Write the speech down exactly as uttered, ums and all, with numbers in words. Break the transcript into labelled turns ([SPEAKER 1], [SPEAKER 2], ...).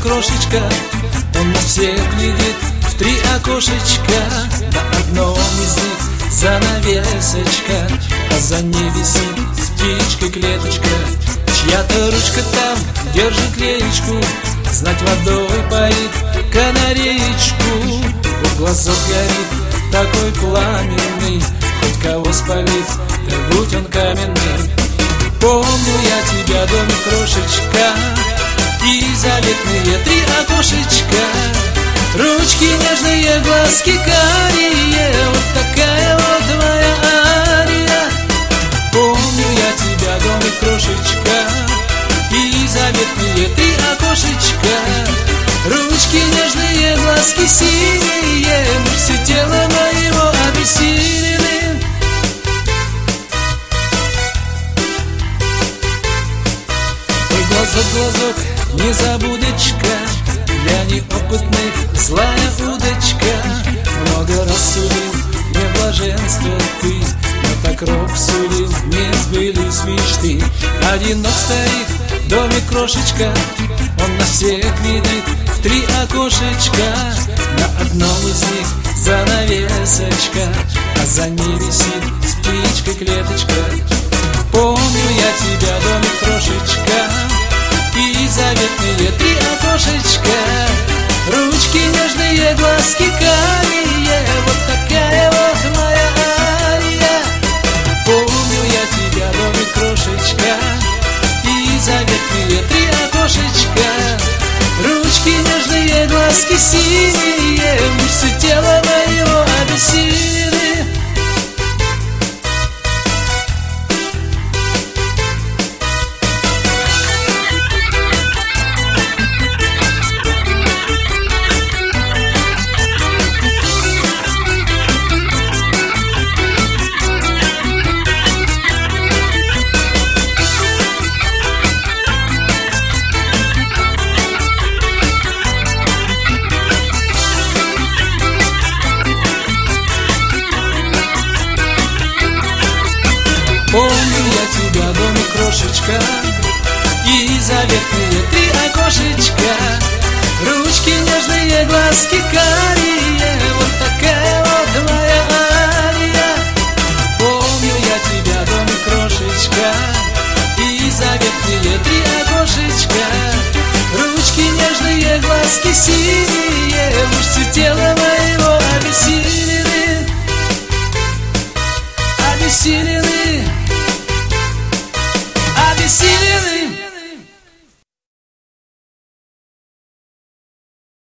[SPEAKER 1] крошечка, он на всех глядит в три окошечка. На одном из них занавесочка, а за ней висит птичка-клеточка. Чья-то ручка там держит леечку, знать водой поит канареечку. Вот глазок горит такой пламенный, хоть кого спалит, да будь он каменный. Помню я тебя, домик, крошечка, и заветные три окошечка. Ручки нежные, глазки карие, вот такая вот моя ария. Помню я тебя, домик, крошечка, и заветные три окошечка. Ручки нежные, глазки синие, все тело моего обессилены. Ой, глазок, глазок, незабудочка, для неопытных злая удочка. Много раз сулил мне блаженство ты, но так рок сулил, не сбылись мечты. Одинок стоит домик, крошечка, он на всех глядит в три окошечка. На одном из них занавесочка, а за ней висит птичка-клеточка. Помню я тебя, домик, крошечка, и заветные три окошечка. Ручки нежные, глазки карие, вот такая вот моя ария. Помню я тебя, домик, крошечка, и заветные три окошечка. Ручки нежные, глазки синие, мышцы тела моего обессилены. Помню я тебя, домик, крошечка, и заветные три окошечка. Ручки нежные, глазки карие, вот такая вот моя ария. Помню я тебя, домик, крошечка, и заветные три окошечка. Ручки нежные, глазки синие, мышцы тела моего обессилены, обессилены.